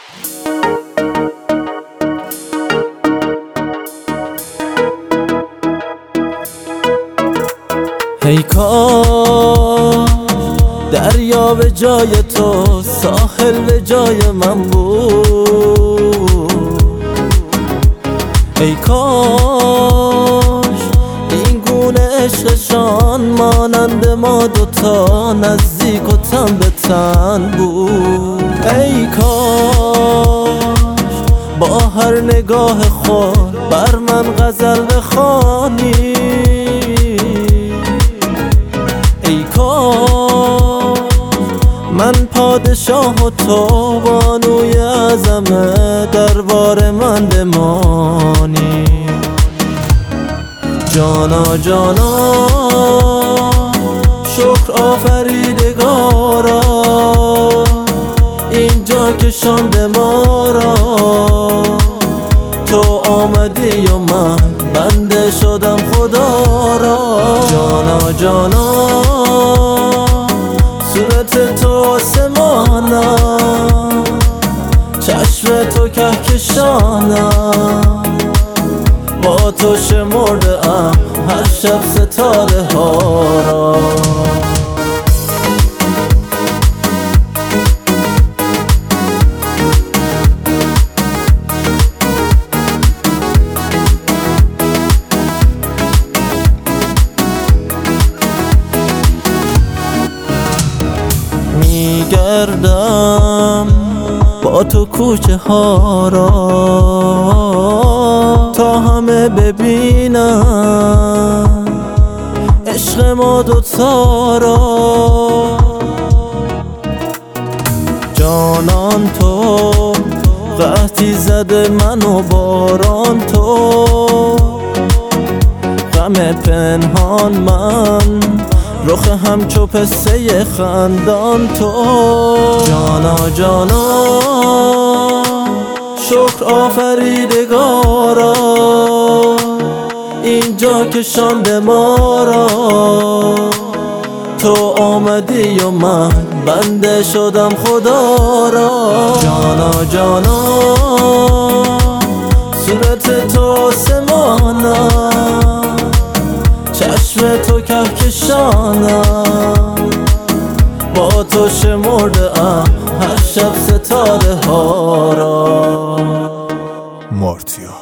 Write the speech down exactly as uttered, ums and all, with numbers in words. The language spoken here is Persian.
ای کاش دریا به جای تو، ساحل به جای من بود. ای کاش این گونه عشقشان مانند ما دوتا نزدیک و تن به تن بود. ای کاش با هر نگاه خود بر من غزل بخوانی. ای کاش من پادشاه و تو بانوی اعظمه دربار من بمانی. جانا جانا شکر آفریدگارا اینجا کشانده ما را. تو آمدی و من بنده شدم خدا را. جانا جانا صورت تو آسمانم، چشم تو کهکشانم، با تو شمرده ام هر شب ستاره ها را. میگردم با تو کوچه ها را تا همه ببینم عشق ما دوتا را. جانان تو قحطی زده من و باران تو، غم پنهان من رخ همچو پسته خندان تو. جانا جانا شکر آفریدگارا اینجا کشانده ما را. تو آمدی و من بنده شدم خدا را. جانا جانا صورت تو آسمانم، چشم تو کهکشانم، با تو شمرده ام هر شب ستاره ها را. مارتیا